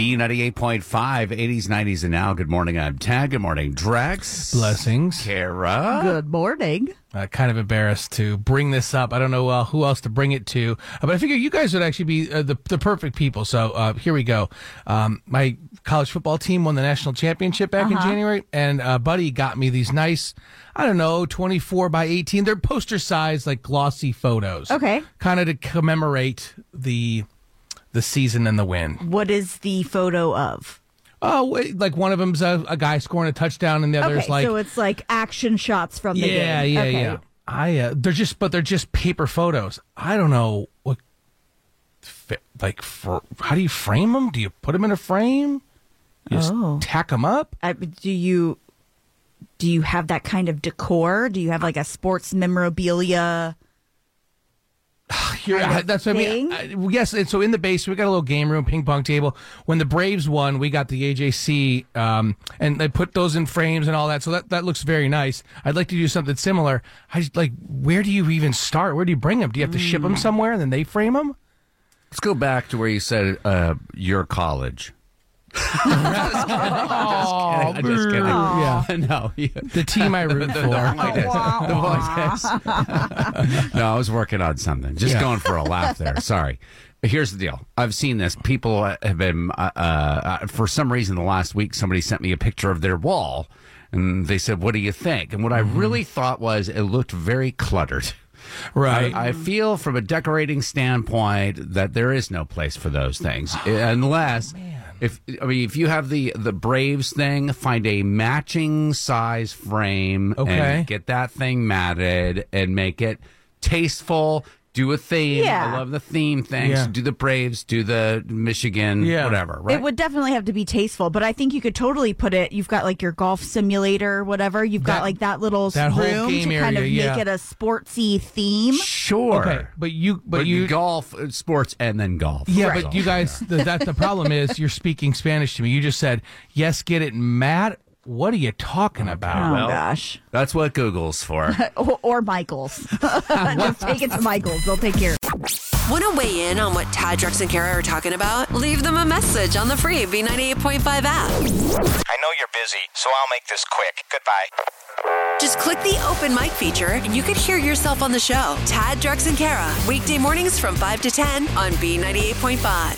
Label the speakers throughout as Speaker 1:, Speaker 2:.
Speaker 1: B98.5, 80s, 90s, and now. Good morning, I'm Tad. Good morning, Drex.
Speaker 2: Blessings.
Speaker 1: Kara.
Speaker 3: Good morning.
Speaker 2: Kind of embarrassed to bring this up. I don't know who else to bring it to, but I figure you guys would actually be the perfect people. So here we go. My college football team won the national championship back in January, and Buddy got me these nice, 24 by 18. They're poster size, like glossy photos.
Speaker 3: Okay.
Speaker 2: Kind of to commemorate the season and the win.
Speaker 3: What is the photo of?
Speaker 2: Oh, like one of them's a guy scoring a touchdown, and the other's like,
Speaker 3: so it's like action shots from the game.
Speaker 2: Yeah. They're just paper photos. I don't know what, how do you frame them? Do you put them in a frame? You just tack them up?
Speaker 3: Do you have that kind of decor? Do you have like a sports memorabilia?
Speaker 2: That's what I mean. Yes, and so in the basement, we got a little game room, ping pong table. When the Braves won, we got the AJC, and they put those in frames and all that. So that looks very nice. I'd like to do something similar. Where do you even start? Where do you bring them? Do you have to ship them somewhere and then they frame them?
Speaker 1: Let's go back to where you said your college. I'm just kidding.
Speaker 2: Yeah.
Speaker 1: No.
Speaker 2: The team I root for.
Speaker 1: The No, I was working on something. Just going for a laugh there. Sorry. Here's the deal. I've seen this. People have been, for some reason, the last week, somebody sent me a picture of their wall, and they said, "What do you think?" And what I really thought was it looked very cluttered.
Speaker 2: Right.
Speaker 1: I feel from a decorating standpoint that there is no place for those things unless if you have the Braves thing, find a matching size frame and get that thing matted and make it tasteful. Do a theme.
Speaker 3: Yeah.
Speaker 1: I love the theme things.
Speaker 2: Yeah.
Speaker 1: Do the Braves, do the Michigan, whatever, right?
Speaker 3: It would definitely have to be tasteful, but I think you could totally put it, you've got like your golf simulator, whatever. You've got like that little
Speaker 2: that whole
Speaker 3: room
Speaker 2: game
Speaker 3: to kind of
Speaker 2: area,
Speaker 3: make it a sportsy theme.
Speaker 1: Sure.
Speaker 2: Okay, but you
Speaker 1: golf, sports, and then golf.
Speaker 2: Yeah,
Speaker 1: Right.
Speaker 2: but you guys, the problem is you're speaking Spanish to me. You just said, yes, get it, Matt. What are you talking about?
Speaker 3: Oh, gosh.
Speaker 1: That's what Google's for.
Speaker 3: or Michael's. Just take it to Michael's. They'll take care of it.
Speaker 4: Want to weigh in on what Tad, Drex, and Kara are talking about? Leave them a message on the free B98.5 app.
Speaker 5: I know you're busy, so I'll make this quick. Goodbye.
Speaker 4: Just click the open mic feature and you could hear yourself on the show. Tad, Drex, and Kara, weekday mornings from 5 to 10 on B98.5.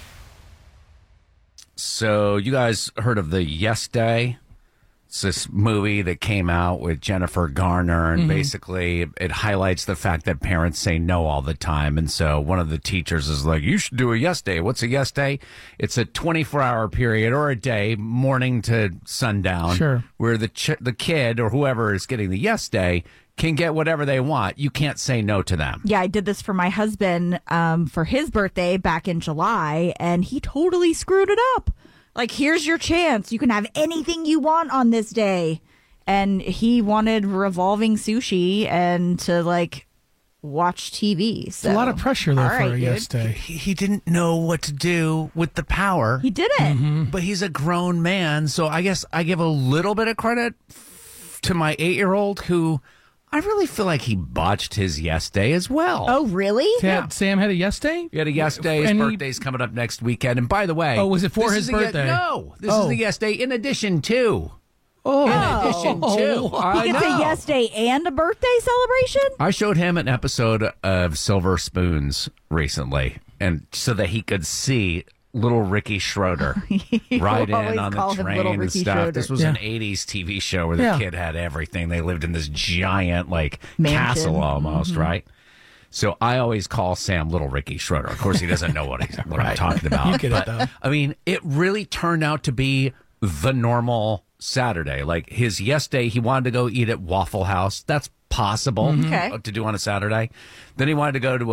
Speaker 1: So you guys heard of the Yes Day? It's this movie that came out with Jennifer Garner, and basically it highlights the fact that parents say no all the time. And so one of the teachers is like, you should do a Yes Day. What's a Yes Day? It's a 24-hour period or a day, morning to sundown, where the kid or whoever is getting the Yes Day can get whatever they want. You can't say no to them.
Speaker 3: Yeah, I did this for my husband for his birthday back in July, and he totally screwed it up. Like, here's your chance. You can have anything you want on this day. And he wanted revolving sushi and to, like, watch TV. So,
Speaker 2: a lot of pressure, though, for a Yes Day.
Speaker 1: He didn't know what to do with the power.
Speaker 3: He didn't.
Speaker 1: But he's a grown man, so I guess I give a little bit of credit to my 8-year-old who I really feel like he botched his Yes Day as well.
Speaker 3: Oh, really?
Speaker 2: Sam had a Yes Day?
Speaker 1: He had a Yes Day. His birthday's coming up next weekend. And by the way...
Speaker 2: Oh, was it for his birthday?
Speaker 1: No. This is the Yes Day in addition to... In addition to...
Speaker 3: He gets a Yes Day and a birthday celebration?
Speaker 1: I showed him an episode of Silver Spoons recently, and so that he could see little Ricky Schroeder ride in on the train and stuff.
Speaker 3: Schroeder.
Speaker 1: This was an 80s TV show where the kid had everything. They lived in this giant, like, castle almost, right? So I always call Sam Little Ricky Schroeder. Of course, he doesn't know what I'm talking about.
Speaker 2: You get it, though.
Speaker 1: I mean, it really turned out to be the normal Saturday. Like, his Yes Day, he wanted to go eat at Waffle House. That's possible to do on a Saturday. Then he wanted to go to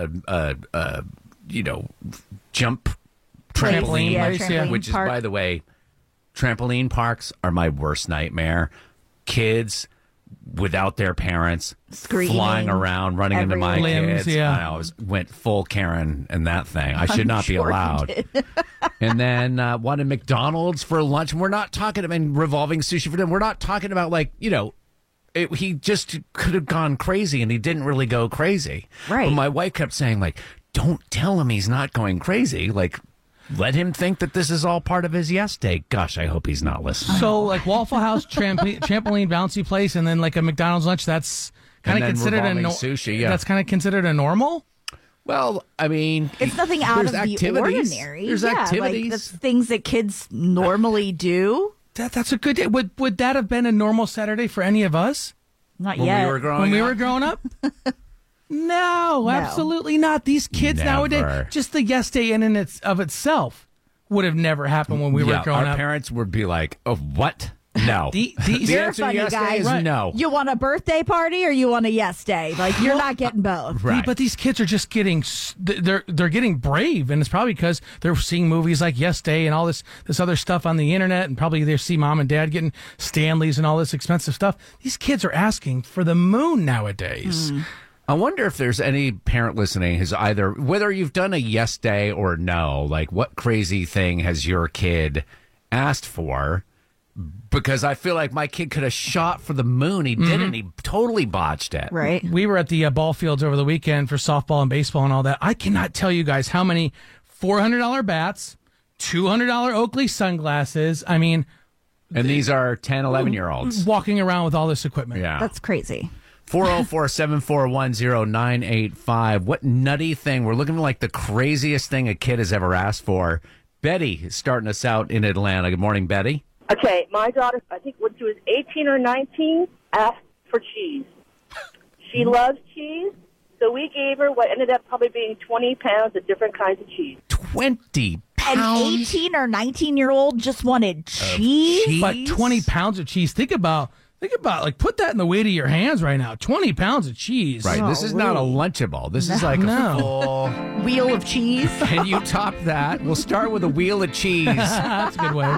Speaker 1: a jump trampoline,
Speaker 3: trampoline
Speaker 1: which
Speaker 3: park.
Speaker 1: is, by the way, trampoline parks are my worst nightmare. Kids without their parents
Speaker 3: Screaming
Speaker 1: flying around, running into my
Speaker 2: limbs,
Speaker 1: kids. I always went full Karen in that thing. I should not be allowed. And then wanted McDonald's for lunch. And we're not talking about revolving sushi for them. We're not talking about he just could have gone crazy, and he didn't really go crazy.
Speaker 3: Right.
Speaker 1: But my wife kept saying, like, don't tell him he's not going crazy. Like, let him think that this is all part of his yes day. Gosh, I hope he's not listening.
Speaker 2: So, like Waffle House, trampoline, bouncy place, and then like a McDonald's lunch. That's kind of considered
Speaker 1: sushi. Yeah,
Speaker 2: that's kind of considered a normal.
Speaker 1: Well, I mean,
Speaker 3: it's nothing out of the ordinary.
Speaker 1: There's activities.
Speaker 3: Like that's things that kids normally do.
Speaker 2: That's a good day. Would that have been a normal Saturday for any of us?
Speaker 3: Not
Speaker 1: when
Speaker 3: yet.
Speaker 1: We were growing
Speaker 2: when
Speaker 1: up?
Speaker 2: we were growing up? No, absolutely not. These kids nowadays, just the yes day in and of itself would have never happened when we were growing up.
Speaker 1: Our parents would be like, "Oh, what? No."
Speaker 2: The
Speaker 3: You're
Speaker 1: answer
Speaker 3: funny,
Speaker 1: yes
Speaker 3: guy.
Speaker 1: day is no.
Speaker 3: You want a birthday party or you want a yes day? Like you're not getting both.
Speaker 1: Right.
Speaker 2: But these kids are just getting they're getting brave, and it's probably because they're seeing movies like Yes Day and all this other stuff on the internet, and probably they see mom and dad getting Stanleys and all this expensive stuff. These kids are asking for the moon nowadays.
Speaker 1: I wonder if there's any parent listening who's either, whether you've done a yes day or no, like what crazy thing has your kid asked for? Because I feel like my kid could have shot for the moon. He didn't. He totally botched it.
Speaker 3: Right.
Speaker 2: We were at the ball fields over the weekend for softball and baseball and all that. I cannot tell you guys how many $400 bats, $200 Oakley sunglasses. I mean,
Speaker 1: and these are 10, 11-year-olds
Speaker 2: walking around with all this equipment.
Speaker 1: Yeah.
Speaker 3: That's crazy.
Speaker 1: 404-741-0985. What nutty thing? We're looking for like the craziest thing a kid has ever asked for. Betty is starting us out in Atlanta. Good morning, Betty.
Speaker 6: Okay, my daughter, I think when she was 18 or 19, asked for cheese. She loves cheese, so we gave her what ended up probably being 20 pounds of different kinds of cheese.
Speaker 1: 20
Speaker 3: An
Speaker 1: pounds?
Speaker 3: 18 or 19-year-old just wanted cheese?
Speaker 2: But 20 pounds of cheese. Think about like put that in the weight of your hands right now. 20 pounds of cheese.
Speaker 1: Right, this is not a Lunchable. This is like a full...
Speaker 3: Wheel of cheese?
Speaker 1: Can you top that? We'll start with a wheel of cheese.
Speaker 2: That's a good way.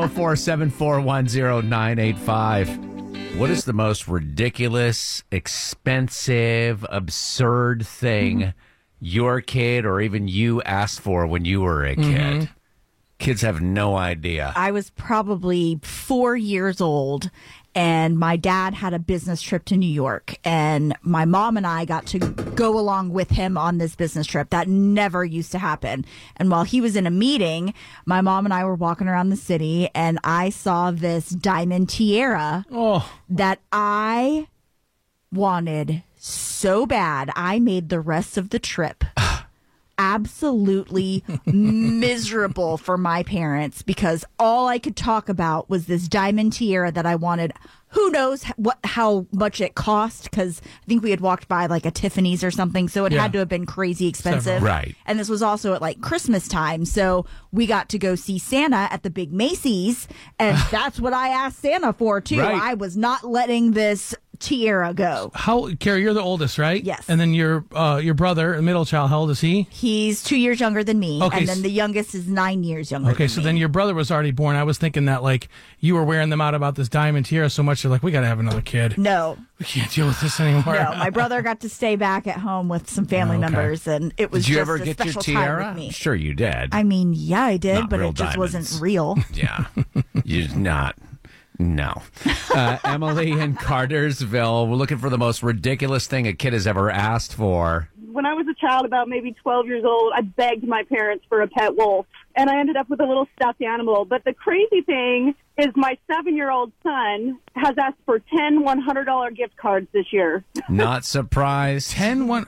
Speaker 1: 404-741-0985. What is the most ridiculous, expensive, absurd thing your kid or even you asked for when you were a kid? Kids have no idea.
Speaker 3: I was probably 4 years old, and my dad had a business trip to New York, and my mom and I got to go along with him on this business trip. That never used to happen. And while he was in a meeting, my mom and I were walking around the city, and I saw this diamond tiara that I wanted so bad. I made the rest of the trip absolutely miserable for my parents because all I could talk about was this diamond tiara that I wanted. Who knows how much it cost, because I think we had walked by like a Tiffany's or something, so it had to have been crazy expensive.
Speaker 1: Right.
Speaker 3: And this was also at like Christmas time, so we got to go see Santa at the big Macy's, and that's what I asked Santa for too.
Speaker 1: Right.
Speaker 3: I was not letting this tiara go.
Speaker 2: Carrie, you're the oldest, right?
Speaker 3: Yes.
Speaker 2: And then your brother, the middle child, how old is he?
Speaker 3: He's 2 years younger than me,
Speaker 2: Okay,
Speaker 3: and then the youngest is 9 years younger
Speaker 2: Okay,
Speaker 3: than
Speaker 2: so
Speaker 3: me.
Speaker 2: then your brother was already born. I was thinking that like you were wearing them out about this diamond tiara so much, you're like, we got to have another kid.
Speaker 3: No,
Speaker 2: We can't deal with this anymore.
Speaker 3: no, my brother got to stay back at home with some family members, and it was
Speaker 1: Did you
Speaker 3: just
Speaker 1: ever
Speaker 3: a
Speaker 1: get your
Speaker 3: special time
Speaker 1: tiara?
Speaker 3: with me.
Speaker 1: Sure you did.
Speaker 3: I mean, yeah, I did,
Speaker 1: Not
Speaker 3: but
Speaker 1: real
Speaker 3: it just
Speaker 1: diamonds.
Speaker 3: wasn't real.
Speaker 1: Yeah. You're not. No. Emily in Cartersville, we're looking for the most ridiculous thing a kid has ever asked for.
Speaker 6: When I was a child, about maybe 12 years old, I begged my parents for a pet wolf, and I ended up with a little stuffed animal. But the crazy thing is my 7-year-old son has asked for 10 $100 gift cards this year.
Speaker 1: Not surprised.
Speaker 2: $1,000?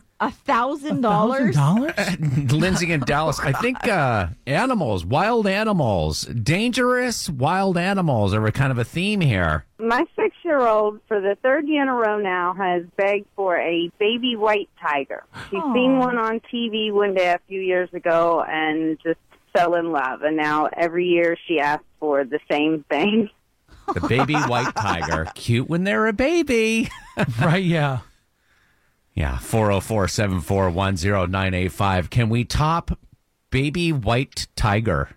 Speaker 3: $1,000?
Speaker 1: Lindsay in Dallas, I think animals, wild animals, dangerous wild animals are kind of a theme here.
Speaker 7: My 6-year-old, for the third year in a row now, has begged for a baby white tiger. She's seen one on TV one day a few years ago and just fell in love. And now every year she asks for the same thing.
Speaker 1: The baby white tiger. Cute when they're a baby.
Speaker 2: Right, yeah.
Speaker 1: Yeah, 404-741-0985. Can we top baby white tiger?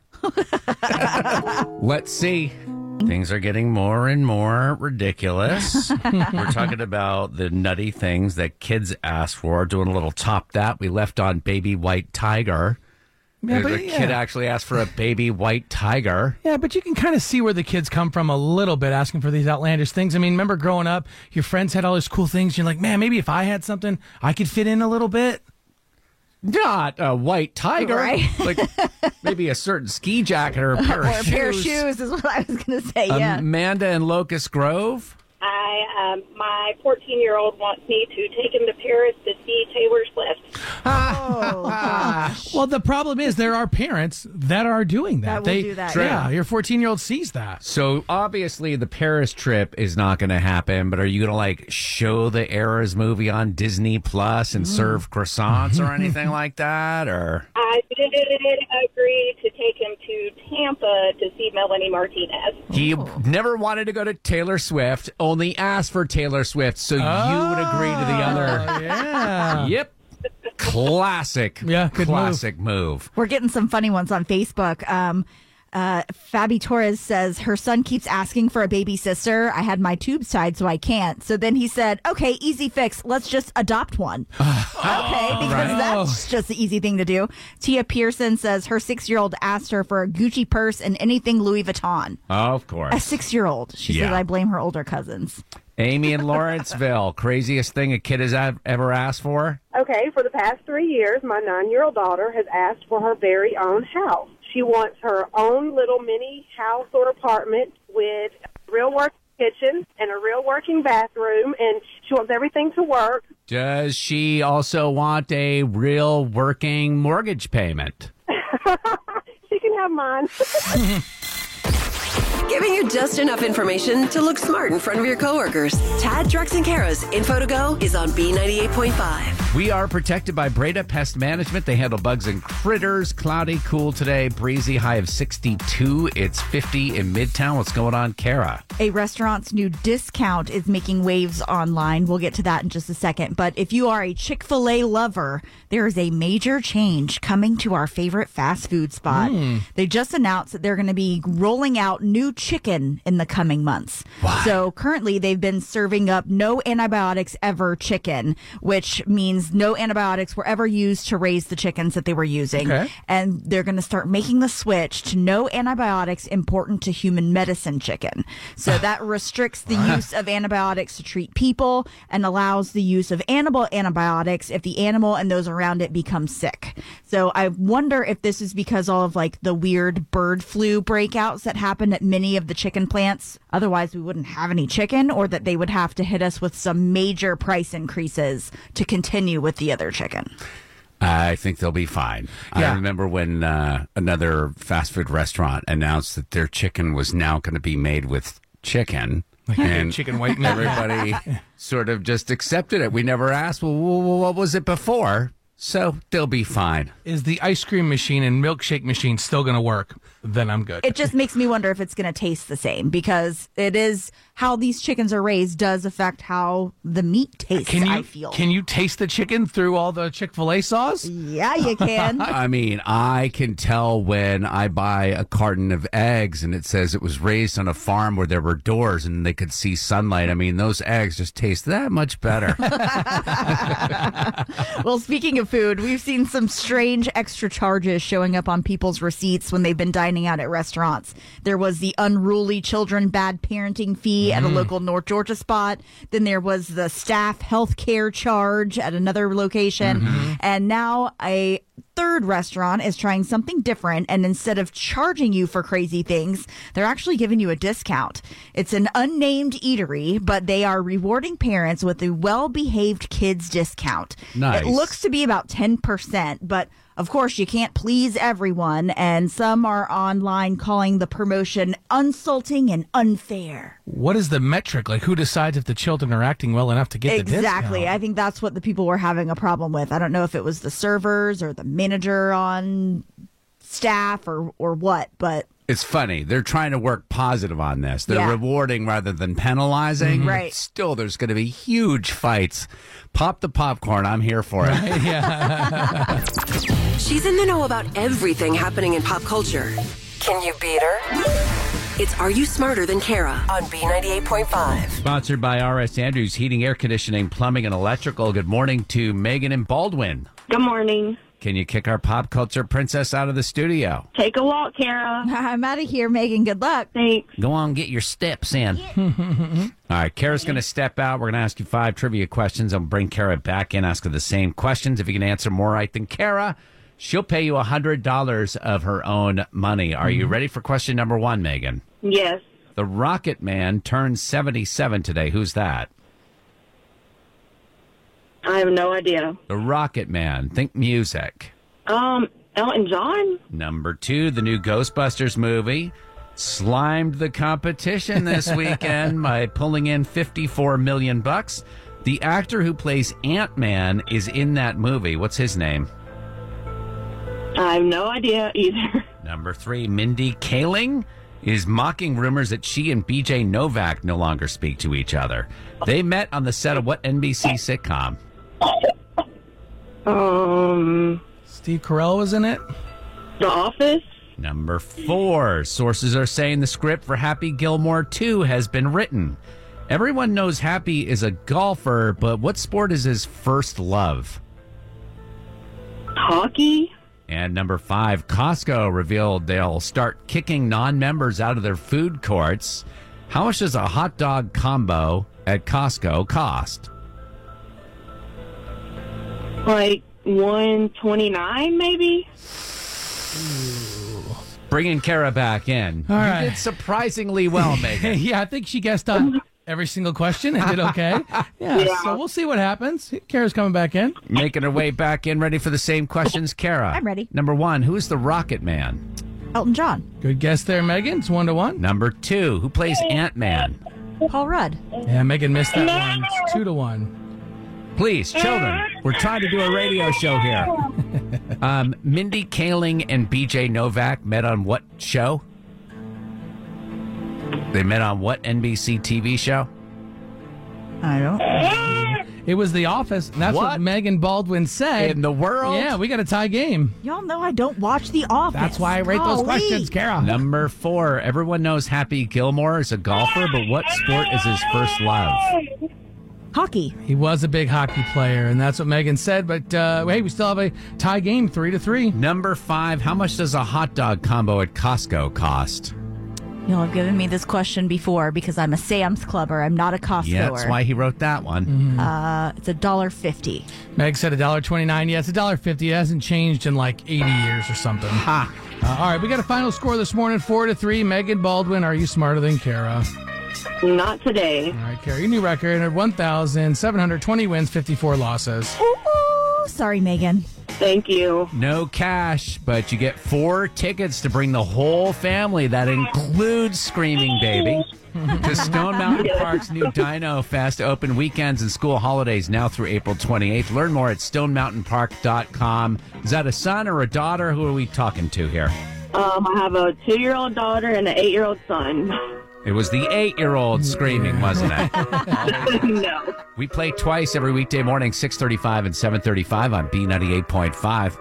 Speaker 1: Let's see. Things are getting more and more ridiculous. We're talking about the nutty things that kids ask for. Doing a little top that. We left on baby white tiger.
Speaker 2: Yeah,
Speaker 1: The kid actually asked for a baby white tiger.
Speaker 2: Yeah, but you can kind of see where the kids come from a little bit asking for these outlandish things. I mean, remember growing up, your friends had all these cool things. You're like, man, maybe if I had something, I could fit in a little bit.
Speaker 1: Not a white tiger.
Speaker 3: Right.
Speaker 1: Like maybe a certain ski jacket or a pair of shoes.
Speaker 3: A pair of shoes is what I was going to say, yeah.
Speaker 1: Amanda in Locust Grove.
Speaker 8: My 14-year-old wants me to take him to Paris to see Taylor Swift.
Speaker 3: Oh, gosh.
Speaker 2: Well, the problem is there are parents that are doing that.
Speaker 3: That will do that,
Speaker 2: Yeah, your 14-year-old sees that.
Speaker 1: So obviously the Paris trip is not going to happen, but are you going to like show the Eras movie on Disney Plus and serve croissants or anything like that? Or
Speaker 8: I did agree to take him to Tampa to see Melanie Martinez.
Speaker 1: he never wanted to go to Taylor Swift, only asked for Taylor Swift, so you would agree to the other.
Speaker 2: Yeah.
Speaker 1: Yep. Classic.
Speaker 2: Yeah, good
Speaker 1: classic move.
Speaker 3: We're getting some funny ones on Facebook. Fabi Torres says her son keeps asking for a baby sister. I had my tubes tied, so I can't. So then he said, okay, easy fix. Let's just adopt one. Okay, because that's just the easy thing to do. Tia Pearson says her 6-year-old asked her for a Gucci purse and anything Louis Vuitton.
Speaker 1: Of
Speaker 3: A
Speaker 1: course.
Speaker 3: 6-year-old. She said, I blame her older cousins.
Speaker 1: Amy in Lawrenceville, craziest thing a kid has ever asked for?
Speaker 7: Okay, for the past 3 years, my 9-year-old daughter has asked for her very own house. She wants her own little mini house or apartment with a real working kitchen and a real working bathroom, and she wants everything to work.
Speaker 1: Does she also want a real working mortgage payment?
Speaker 7: She can have mine.
Speaker 4: Giving you just enough information to look smart in front of your coworkers. Tad, Drex, and Kara's Info to Go is on B98.5.
Speaker 1: We are protected by Breda Pest Management. They handle bugs and critters. Cloudy, cool today, breezy, high of 62. It's 50 in Midtown. What's going on, Kara?
Speaker 3: A restaurant's new discount is making waves online. We'll get to that in just a second. But if you are a Chick-fil-A lover, there is a major change coming to our favorite fast food spot. They just announced that they're going to be rolling out new chicken in the coming months.
Speaker 1: Why?
Speaker 3: So currently they've been serving up no antibiotics ever chicken, which means no antibiotics were ever used to raise the chickens that they were using.
Speaker 2: Okay.
Speaker 3: And they're going to start making the switch to no antibiotics important to human medicine chicken. So that restricts the use of antibiotics to treat people and allows the use of animal antibiotics if the animal and those around it become sick. So I wonder if this is because all of like the weird bird flu breakouts that happened at many of the chicken plants. Otherwise, we wouldn't have any chicken, or that they would have to hit us with some major price increases to continue with the other chicken.
Speaker 1: I think they'll be fine.
Speaker 2: Yeah.
Speaker 1: I remember when another fast food restaurant announced that their chicken was now going to be made with chicken. And
Speaker 2: chicken white meat.
Speaker 1: everybody sort of just accepted it. We never asked, well, what was it before? So they'll be fine.
Speaker 2: Is the ice cream machine and milkshake machine still going to work? Then I'm good.
Speaker 3: It just makes me wonder if it's going to taste the same, because it is how these chickens are raised does affect how the meat tastes, I feel.
Speaker 2: Can you taste the chicken through all the Chick-fil-A sauce?
Speaker 3: Yeah, you can.
Speaker 1: I mean, I can tell when I buy a carton of eggs and it says it was raised on a farm where there were doors and they could see sunlight. I mean, those eggs just taste that much better.
Speaker 3: Well, speaking of food, we've seen some strange extra charges showing up on people's receipts when they've been dining out at restaurants. There was the unruly children bad parenting fee at a local North Georgia spot. Then there was the staff health care charge at another location. And now a third restaurant is trying something different, and instead of charging you for crazy things, they're actually giving you a discount. It's an unnamed eatery, but they are rewarding parents with a well-behaved kids discount.
Speaker 1: Nice.
Speaker 3: It looks to be about 10%, but of course you can't please everyone, and some are online calling the promotion insulting and unfair.
Speaker 2: What is the metric? Like, who decides if the children are acting well enough to get the discount?
Speaker 3: Exactly. I think that's what the people were having a problem with. I don't know if it was the servers or the manager on staff or what, but
Speaker 1: It's funny. They're trying to work positive on this. They're
Speaker 3: Yeah.
Speaker 1: rewarding rather than penalizing.
Speaker 3: Right.
Speaker 1: Still, there's going to be huge fights. Pop the popcorn. I'm here for it.
Speaker 4: She's in the know about everything happening in pop culture. Can you beat her? It's Are You Smarter Than Kara on B98.5.
Speaker 1: Sponsored by R.S. Andrews Heating, Air Conditioning, Plumbing, and Electrical. Good morning to Megan and Baldwin.
Speaker 8: Good morning.
Speaker 1: Can you kick our pop culture princess out of the studio?
Speaker 8: Take a walk, Kara.
Speaker 3: I'm out of here, Megan. Good luck.
Speaker 8: Thanks.
Speaker 1: Go on, get your steps in. All right, Kara's going to step out. We're going to ask you 5 trivia questions. I'll bring Kara back in, ask her the same questions. If you can answer more right than Kara, she'll pay you $100 of her own money. Are you ready for question number 1, Megan?
Speaker 8: Yes.
Speaker 1: The Rocket Man turned 77 today. Who's that?
Speaker 8: I have no idea.
Speaker 1: The Rocket Man. Think music.
Speaker 8: Elton John?
Speaker 1: Number 2, the new Ghostbusters movie slimed the competition this weekend by pulling in $54 million. The actor who plays Ant-Man is in that movie. What's his name?
Speaker 8: I have no idea either.
Speaker 1: Number 3, Mindy Kaling is mocking rumors that she and BJ Novak no longer speak to each other. They met on the set of what NBC sitcom?
Speaker 2: Steve Carell was in it.
Speaker 8: The Office?
Speaker 1: Number 4, sources are saying the script for Happy Gilmore 2 has been written. Everyone knows Happy is a golfer, but what sport is his first love?
Speaker 8: Hockey?
Speaker 1: And number 5, Costco revealed they'll start kicking non-members out of their food courts. How much does a hot dog combo at Costco cost?
Speaker 8: Like $129, maybe?
Speaker 2: Bringing
Speaker 1: Kara back in.
Speaker 2: All right.
Speaker 1: You did surprisingly well, Megan.
Speaker 2: Yeah, I think she guessed on every single question and did okay. Yeah, so we'll see what happens. Kara's coming back in.
Speaker 1: Making her way back in, ready for the same questions. Kara.
Speaker 3: I'm ready.
Speaker 1: Number 1, who's the Rocket Man?
Speaker 3: Elton John.
Speaker 2: Good guess there, Megan. It's 1-1.
Speaker 1: Number 2, who plays Ant-Man?
Speaker 3: Paul Rudd.
Speaker 2: Yeah, Megan missed that one. It's 2-1.
Speaker 1: Please, children, we're trying to do a radio show here. Mindy Kaling and BJ Novak met on what show? They met on what NBC TV show?
Speaker 3: I don't.
Speaker 2: It was The Office, and that's what Megan Baldwin said.
Speaker 1: In the world?
Speaker 2: Yeah, we got a tie game.
Speaker 3: Y'all know I don't watch The Office.
Speaker 2: That's why I rate those questions, Kara.
Speaker 1: Number 4, everyone knows Happy Gilmore is a golfer, but what sport is his first love?
Speaker 3: Hockey.
Speaker 2: He was a big hockey player, and that's what Megan said. But hey, we still have a tie game, 3-3.
Speaker 1: Number 5, how much does a hot dog combo at Costco cost?
Speaker 3: You'll have given me this question before because I'm a Sam's Clubber. I'm not a Costcoer.
Speaker 1: Yeah, that's why he wrote that one.
Speaker 3: It's $1.50.
Speaker 2: Meg said $1.29. Yeah, it's $1.50. It hasn't changed in like 80 years or something.
Speaker 1: Ha!
Speaker 2: All right, we got a final score this morning, 4-3. Megan Baldwin, are you smarter than Kara?
Speaker 8: Not today.
Speaker 2: All right, Kara, your new record at 1,720 wins, 54 losses.
Speaker 3: Ooh, sorry, Megan.
Speaker 8: Thank you.
Speaker 1: No cash, but you get 4 tickets to bring the whole family. That includes Screaming Baby to Stone Mountain Park's new Dino Fest, open weekends and school holidays now through April 28th. Learn more at stonemountainpark.com. Is that a son or a daughter? Who are we talking to here?
Speaker 8: I have a 2-year-old daughter and an 8-year-old son.
Speaker 1: It was the 8-year-old screaming, wasn't it?
Speaker 8: No.
Speaker 1: We play twice every weekday morning, 6:35 and 7:35 on B98.5.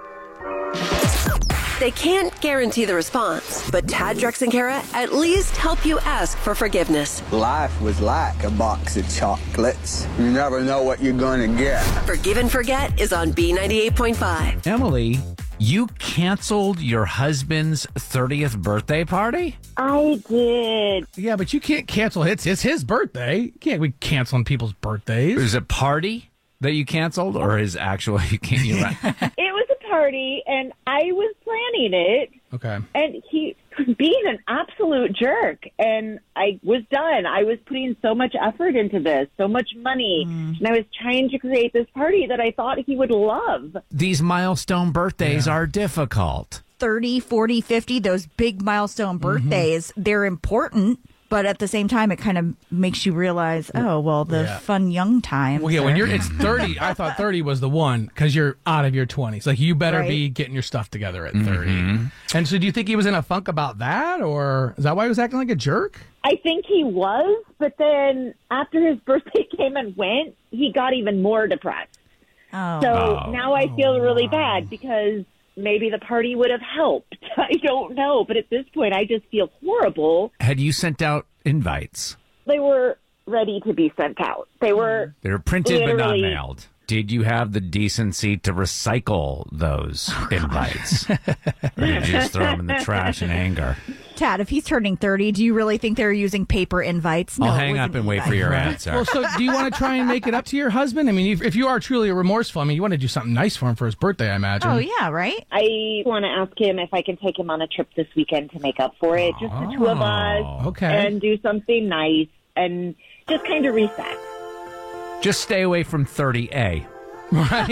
Speaker 4: They can't guarantee the response, but Tad, Drex, and Kara at least help you ask for forgiveness.
Speaker 9: Life was like a box of chocolates. You never know what you're going to get.
Speaker 4: Forgive and Forget is on B98.5.
Speaker 1: Emily, you canceled your husband's 30th birthday party?
Speaker 8: I did.
Speaker 2: Yeah, but you can't cancel it. It's his birthday. You can't be canceling people's birthdays.
Speaker 1: Is it a party that you canceled or his actual? You can't. You're right.
Speaker 10: It was a party, and I was planning it.
Speaker 2: Okay.
Speaker 10: And he was being an absolute jerk, and I was done. I was putting so much effort into this, so much money, and I was trying to create this party that I thought he would love.
Speaker 1: These milestone birthdays are difficult.
Speaker 3: 30, 40, 50, those big milestone birthdays, they're important. But at the same time, it kind of makes you realize, oh, well, the fun young times.
Speaker 2: Well, yeah, when it's 30, I thought 30 was the one because you're out of your 20s. Like, you better be getting your stuff together at 30. And so do you think he was in a funk about that? Or is that why he was acting like a jerk?
Speaker 10: I think he was, but then after his birthday came and went, he got even more depressed. So now I feel really bad because maybe the party would have helped. I don't know. But at this point, I just feel horrible.
Speaker 1: Had you sent out invites?
Speaker 10: They were ready to be sent out. They were
Speaker 1: printed but not
Speaker 10: literally
Speaker 1: mailed. did you have the decency to recycle those invites? Or did you just throw them in the trash in anger?
Speaker 3: Tad, if he's turning 30, do you really think they're using paper invites?
Speaker 1: I'll hang up and wait for your answer.
Speaker 2: Well, so do you want to try and make it up to your husband? I mean, if you are truly remorseful, I mean, you want to do something nice for him for his birthday, I imagine.
Speaker 3: Oh, yeah, right?
Speaker 10: I want to ask him if I can take him on a trip this weekend to make up for it. Just the two of us.
Speaker 2: Okay.
Speaker 10: And do something nice and just kind of reset.
Speaker 1: Just stay away from 30A.
Speaker 2: Right,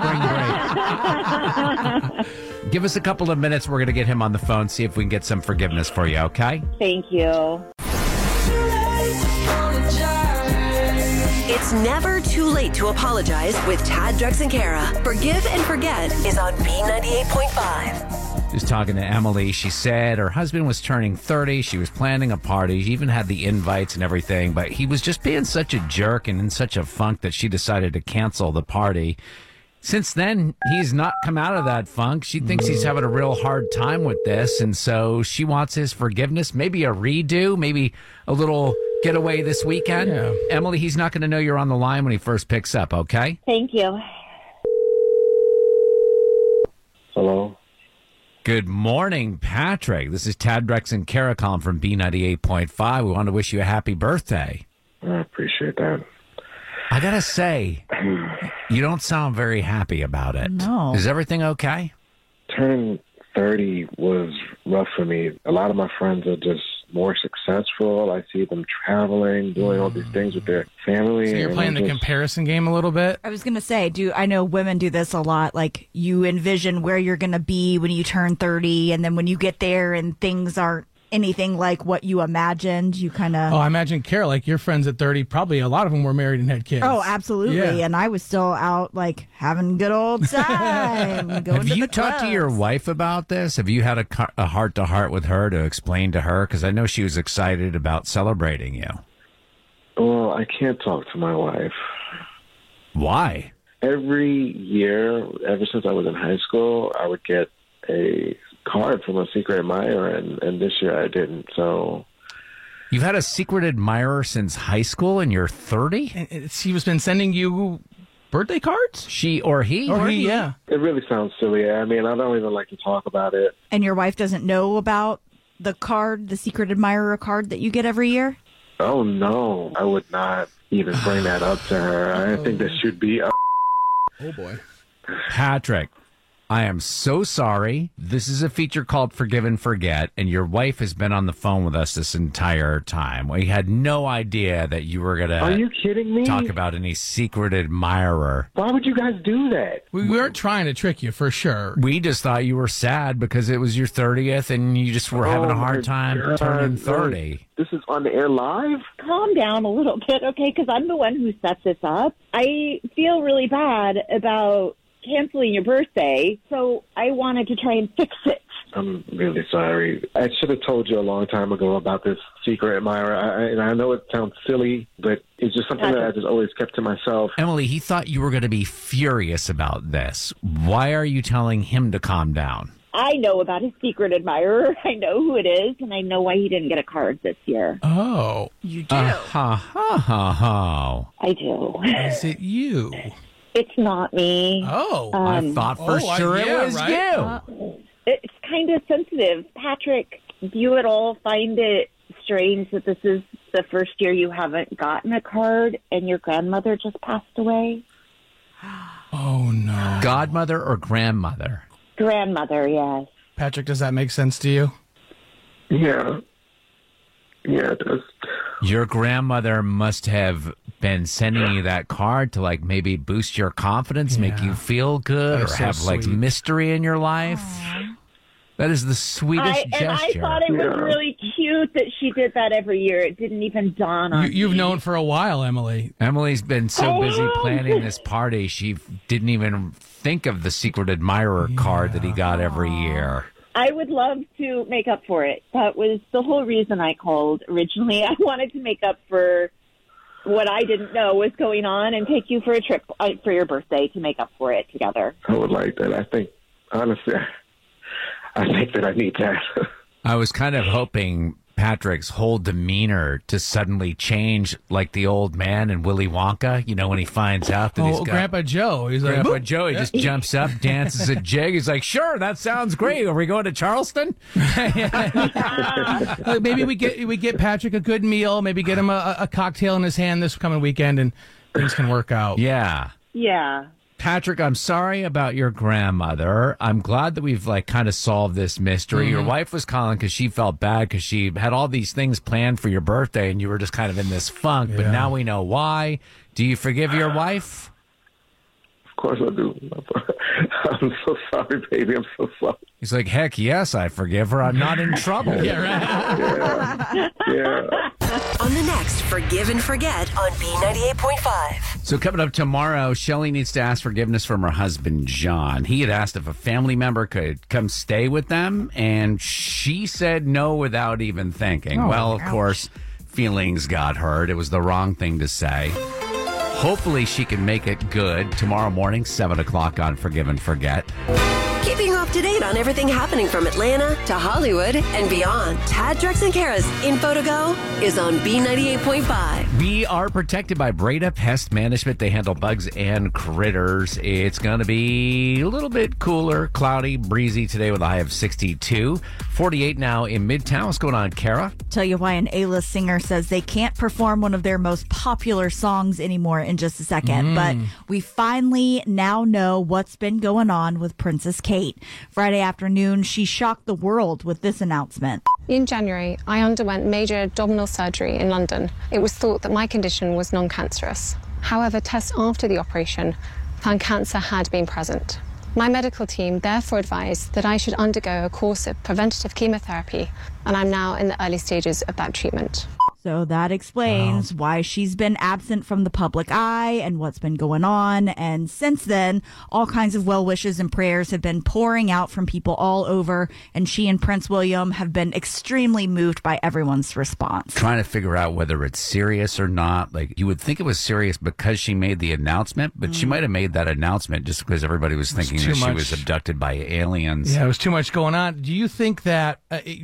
Speaker 2: yeah.
Speaker 1: Spring break. Give us a couple of minutes. We're going to get him on the phone, see if we can get some forgiveness for you, okay?
Speaker 10: Thank you.
Speaker 4: It's never too late to apologize with Tad, Drex, and Kara. Forgive and Forget is on B98.5.
Speaker 1: Just talking to Emily. She said her husband was turning 30. She was planning a party. She even had the invites and everything, but he was just being such a jerk and in such a funk that she decided to cancel the party. Since then, he's not come out of that funk. She thinks he's having a real hard time with this, and so she wants his forgiveness, maybe a redo, maybe a little getaway this weekend.
Speaker 2: Yeah.
Speaker 1: Emily, he's not going to know you're on the line when he first picks up, okay?
Speaker 10: Thank you.
Speaker 11: Hello?
Speaker 1: Good morning, Patrick. This is Tad, Drex, and Kara calling from B98.5. We want to wish you a happy birthday.
Speaker 11: I appreciate that.
Speaker 1: I got to say, you don't sound very happy about it.
Speaker 3: No.
Speaker 1: Is everything okay?
Speaker 11: Turning 30 was rough for me. A lot of my friends are just more successful. I see them traveling, doing all these things with their family.
Speaker 2: So you're playing the comparison game a little bit?
Speaker 3: I was going to say, I know women do this a lot. Like, you envision where you're going to be when you turn 30, and then when you get there and things aren't anything like what you imagined, you kind of...
Speaker 2: Oh, I imagine, Kara, like your friends at 30, probably a lot of them were married and had kids.
Speaker 3: Oh, absolutely.
Speaker 2: Yeah.
Speaker 3: And I was still out, like, having a good old time.
Speaker 1: Have you talked to your wife about this? Have you had a heart-to-heart with her to explain to her? Because I know she was excited about celebrating you.
Speaker 11: Well, I can't talk to my wife.
Speaker 1: Why?
Speaker 11: Every year, ever since I was in high school, I would get a card from a secret admirer, and this year I didn't, so...
Speaker 1: You've had a secret admirer since high school and you're 30?
Speaker 2: And she has been sending you birthday cards?
Speaker 1: She or he?
Speaker 2: Or he, yeah.
Speaker 11: It really sounds silly. I mean, I don't even like to talk about it.
Speaker 3: And your wife doesn't know about the card, the secret admirer card that you get every year?
Speaker 11: Oh, no. I would not even bring that up to her. I think that should be...
Speaker 2: Oh, boy.
Speaker 1: Patrick, I am so sorry. This is a feature called Forgive and Forget, and your wife has been on the phone with us this entire time. We had no idea that you were going to...
Speaker 11: Are you kidding me?
Speaker 1: ...talk about any secret admirer.
Speaker 11: Why would you guys do that?
Speaker 2: We weren't trying to trick you, for sure.
Speaker 1: We just thought you were sad because it was your 30th and you just were having a hard time turning 30.
Speaker 11: This is on the air live?
Speaker 10: Calm down a little bit, okay? Because I'm the one who set this up. I feel really bad about canceling your birthday, so I wanted to try and fix it.
Speaker 11: I'm really sorry. I should have told you a long time ago about this secret admirer. And I know it sounds silly, but it's just something that I just always kept to myself.
Speaker 1: Emily, he thought you were going to be furious about this. Why are you telling him to calm down?
Speaker 10: I know about his secret admirer. I know who it is, and I know why he didn't get a card this year.
Speaker 2: Oh.
Speaker 3: You do?
Speaker 10: I do.
Speaker 2: Is it you?
Speaker 10: It's not me.
Speaker 2: Oh.
Speaker 1: I thought for sure it was you.
Speaker 10: It's kind of sensitive. Patrick, do you at all find it strange that this is the first year you haven't gotten a card and your grandmother just passed away?
Speaker 2: Oh, no.
Speaker 1: Godmother or grandmother?
Speaker 10: Grandmother, yes.
Speaker 2: Patrick, does that make sense to you?
Speaker 11: Yeah. Yeah, it does.
Speaker 1: Your grandmother must have been sending you that card to, like, maybe boost your confidence, make you feel good,
Speaker 2: That's
Speaker 1: or
Speaker 2: so
Speaker 1: have, like,
Speaker 2: sweet.
Speaker 1: mystery in your life. That is the sweetest gesture.
Speaker 10: And I thought it was really cute that she did that every year. It didn't even dawn on
Speaker 2: You've
Speaker 10: me.
Speaker 2: known for a while, Emily.
Speaker 1: Emily's been so busy planning this party, she didn't even think of the secret admirer card that he got every year.
Speaker 10: I would love to make up for it. That was the whole reason I called originally. I wanted to make up for what I didn't know was going on and take you for a trip for your birthday to make up for it together.
Speaker 11: I would like that. I think, honestly, I think that I need that.
Speaker 1: I was kind of hoping, Patrick's whole demeanor to suddenly change like the old man in Willy Wonka, when he finds out that he's got...
Speaker 2: Grandpa Joe. He's like,
Speaker 1: Grandpa Joe, he just jumps up, dances a jig. He's like, sure, that sounds great. Are we going to Charleston?
Speaker 2: Maybe we get Patrick a good meal, maybe get him a cocktail in his hand this coming weekend, and things can work out.
Speaker 1: Yeah.
Speaker 10: Yeah.
Speaker 1: Patrick, I'm sorry about your grandmother. I'm glad that we've kind of solved this mystery.
Speaker 2: Mm-hmm.
Speaker 1: Your wife was calling because she felt bad because she had all these things planned for your birthday and you were just kind of in this funk, but now we know why. Do you forgive your wife?
Speaker 11: Of course I do. I'm so sorry, baby. I'm so sorry.
Speaker 1: He's like, heck yes, I forgive her. I'm not in trouble.
Speaker 2: Yeah, right.
Speaker 11: Yeah.
Speaker 4: On the next Forgive and Forget on B98.5.
Speaker 1: So coming up tomorrow, Shelley needs to ask forgiveness from her husband, John. He had asked if a family member could come stay with them, and she said no without even thinking. Of course, feelings got hurt. It was the wrong thing to say. Hopefully she can make it good tomorrow morning, 7 o'clock on Forgive and Forget.
Speaker 4: Keeping you up to date on everything happening from Atlanta to Hollywood and beyond. Tad, Drex, and Kara's Info to Go is on B98.5.
Speaker 1: We are protected by Breda Pest Management. They handle bugs and critters. It's going to be a little bit cooler, cloudy, breezy today with a high of 62. 48 now in Midtown. What's going on, Kara?
Speaker 3: Tell you why an A-list singer says they can't perform one of their most popular songs anymore in just a second. But we finally now know what's been going on with Princess Kate. Friday afternoon, she shocked the world with this announcement.
Speaker 12: In January, I underwent major abdominal surgery in London. It was thought that my condition was non-cancerous. However, tests after the operation found cancer had been present. My medical team therefore advised that I should undergo a course of preventative chemotherapy, and I'm now in the early stages of that treatment.
Speaker 3: So that explains why she's been absent from the public eye and what's been going on. And since then, all kinds of well wishes and prayers have been pouring out from people all over. And she and Prince William have been extremely moved by everyone's response.
Speaker 1: Trying to figure out whether it's serious or not. Like, you would think it was serious because she made the announcement, but she might have made that announcement just because everybody was thinking that she was abducted by aliens.
Speaker 2: Yeah, it was too much going on. Do you think that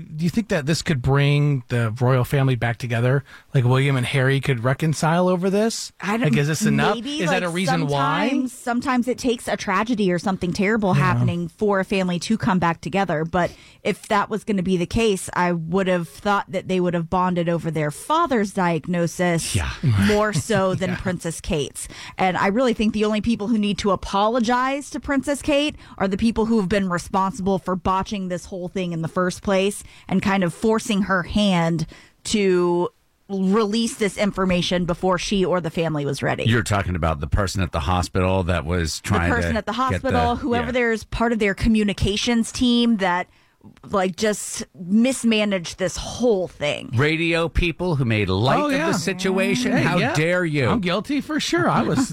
Speaker 2: this could bring the royal family back together? Like William and Harry could reconcile over this? Is this enough?
Speaker 3: Maybe,
Speaker 2: is that a reason why?
Speaker 3: Sometimes it takes a tragedy or something terrible happening for a family to come back together. But if that was going to be the case, I would have thought that they would have bonded over their father's diagnosis more so than Princess Kate's. And I really think the only people who need to apologize to Princess Kate are the people who have been responsible for botching this whole thing in the first place and kind of forcing her hand to release this information before she or the family was ready.
Speaker 1: You're talking about the person at the hospital that was trying to...
Speaker 3: The person at the hospital, whoever there's part of their communications team that just mismanaged this whole thing.
Speaker 1: Radio people who made light of the situation.
Speaker 2: Hey,
Speaker 1: How dare you?
Speaker 2: I'm guilty for sure.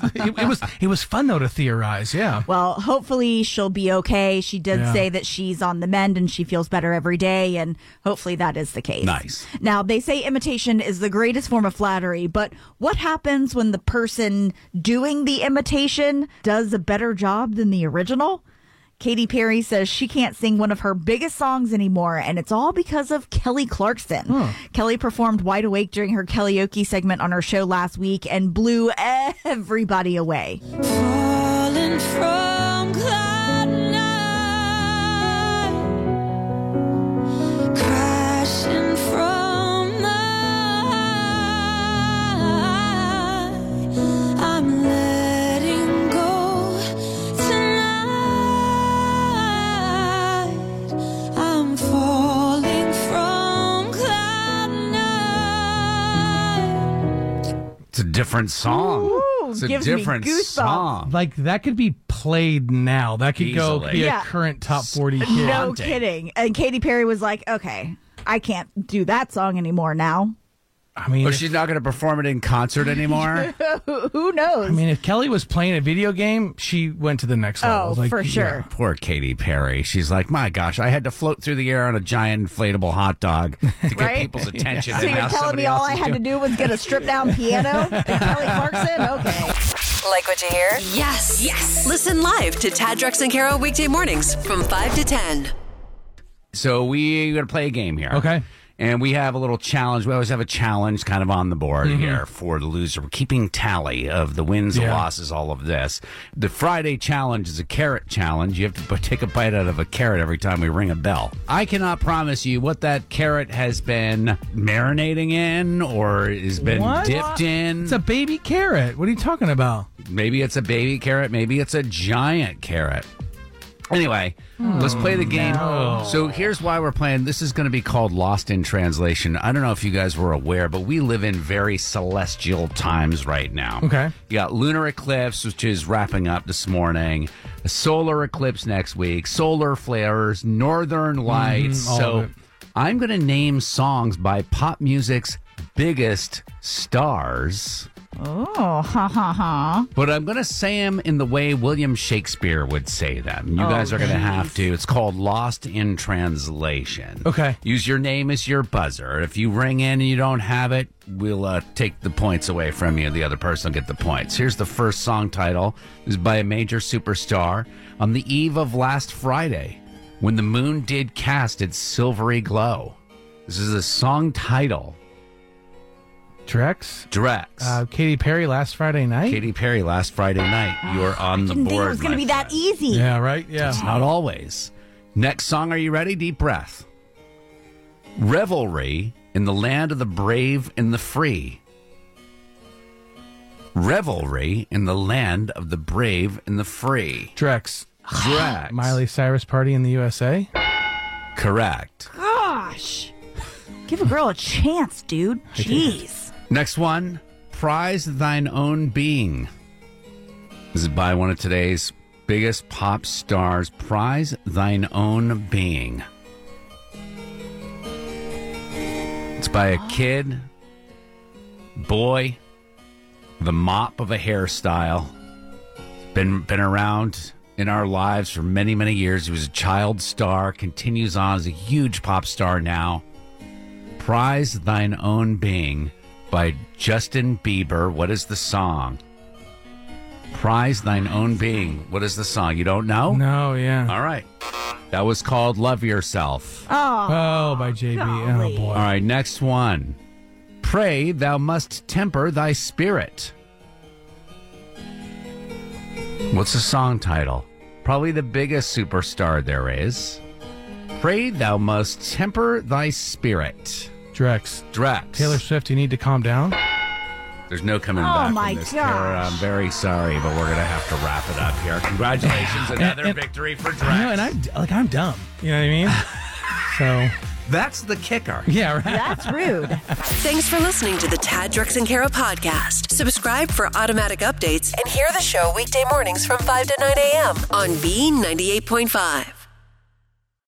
Speaker 2: It was fun though to theorize. Yeah.
Speaker 3: Well, hopefully she'll be okay. She did say that she's on the mend and she feels better every day, and hopefully that is the case.
Speaker 1: Nice.
Speaker 3: Now, they say imitation is the greatest form of flattery, but what happens when the person doing the imitation does a better job than the original? Katy Perry says she can't sing one of her biggest songs anymore, and it's all because of Kelly Clarkson. Kelly performed Wide Awake during her karaoke segment on her show last week and blew everybody away.
Speaker 13: Falling from cloud nine, crashing from the high, I'm letting go tonight. I'm falling from cloud nine.
Speaker 1: It's a different song.
Speaker 3: Ooh,
Speaker 1: it's a
Speaker 3: gives me
Speaker 1: different
Speaker 3: goosebumps.
Speaker 1: song.
Speaker 2: Like that could be played now. That could go
Speaker 1: Easily.
Speaker 2: be a
Speaker 3: Yeah.
Speaker 2: current top 40 hit.
Speaker 3: No kidding. And Katy Perry was like, okay, I can't do that song anymore now.
Speaker 2: I mean,
Speaker 1: Or she's not going to perform it in concert anymore.
Speaker 3: Who knows?
Speaker 2: I mean, if Kelly was playing a video game, she went to the next level.
Speaker 3: Oh, for sure.
Speaker 1: Poor Katy Perry. She's like, my gosh, I had to float through the air on a giant inflatable hot dog to get
Speaker 3: Right?
Speaker 1: people's attention.
Speaker 3: So
Speaker 1: and
Speaker 3: you're
Speaker 1: now
Speaker 3: telling
Speaker 1: somebody
Speaker 3: me all
Speaker 1: else
Speaker 3: I
Speaker 1: is
Speaker 3: had to
Speaker 1: doing-
Speaker 3: do was get a stripped down piano? And Kelly Clarkson? Okay.
Speaker 4: Like what you hear? Yes. Yes. Listen live to Tad, Drex, and Kara weekday mornings from 5 to 10.
Speaker 1: So we're going to play a game here.
Speaker 2: Okay.
Speaker 1: And we have a little challenge. We always have a challenge kind of on the board here for the loser. We're keeping tally of the wins, the losses, all of this. The Friday challenge is a carrot challenge. You have to take a bite out of a carrot every time we ring a bell. I cannot promise you what that carrot has been marinating in or has been dipped in.
Speaker 2: It's a baby carrot. What are you talking about?
Speaker 1: Maybe it's a baby carrot. Maybe it's a giant carrot. Anyway, let's play the game.
Speaker 2: No.
Speaker 1: So here's why we're playing. This is going to be called Lost in Translation. I don't know if you guys were aware, but we live in very celestial times right now.
Speaker 2: Okay.
Speaker 1: You got lunar eclipse, which is wrapping up this morning. A solar eclipse next week. Solar flares, northern lights.
Speaker 2: all of
Speaker 1: So
Speaker 2: it.
Speaker 1: I'm going to name songs by pop music's biggest stars.
Speaker 3: Oh, ha ha ha.
Speaker 1: But I'm going to say them in the way William Shakespeare would say them. You guys are going to have to. It's called Lost in Translation.
Speaker 2: Okay.
Speaker 1: Use your name as your buzzer. If you ring in and you don't have it, we'll take the points away from you. The other person will get the points. Here's the first song title. This is by a major superstar. On the eve of last Friday, when the moon did cast its silvery glow. This is a song title.
Speaker 2: Drex. Katy Perry, Last Friday Night.
Speaker 1: Katy Perry, Last Friday Night. You're on the
Speaker 3: Didn't think it
Speaker 1: board.
Speaker 3: was going to
Speaker 1: my
Speaker 3: be that
Speaker 1: friend.
Speaker 3: easy.
Speaker 2: Yeah, right? Yeah.
Speaker 1: It's not always. Next song, are you ready? Deep breath. Revelry in the land of the brave and the free. Revelry in the land of the brave and the free.
Speaker 2: Drex.
Speaker 1: Drex.
Speaker 2: Miley Cyrus Party in the USA.
Speaker 1: Correct.
Speaker 3: Gosh. Give a girl a chance, dude. Jeez.
Speaker 1: Next one, Prize Thine Own Being. This is by one of today's biggest pop stars. Prize Thine Own Being. It's by a kid, boy, the mop of a hairstyle. Been around in our lives for many, many years. He was a child star, continues on as a huge pop star now. Prize Thine Own Being by Justin Bieber. What is the song? Prize Thine Own Being. What is the song? You don't know?
Speaker 2: No, yeah.
Speaker 1: All right. That was called Love Yourself.
Speaker 2: Oh, by JB.
Speaker 3: golly.
Speaker 2: Oh, boy.
Speaker 1: All right, next one. Pray thou must temper thy spirit. What's the song title? Probably the biggest superstar there is. Pray thou must temper thy spirit.
Speaker 2: Drex. Taylor
Speaker 1: Drex.
Speaker 2: Swift, you need to calm down.
Speaker 1: There's no coming
Speaker 3: Oh,
Speaker 1: back
Speaker 3: my
Speaker 1: from this,
Speaker 3: gosh.
Speaker 1: Tara. I'm very sorry, but we're going to have to wrap it up here. Congratulations. Another
Speaker 2: And-
Speaker 1: victory for Drex.
Speaker 2: I know, and I'm dumb. You know what I mean? So,
Speaker 1: That's the kicker.
Speaker 2: yeah, right.
Speaker 3: That's rude.
Speaker 4: Thanks for listening to the Tad, Drex, and Kara podcast. Subscribe for automatic updates and hear the show weekday mornings from 5 to 9 a.m. on B98.5.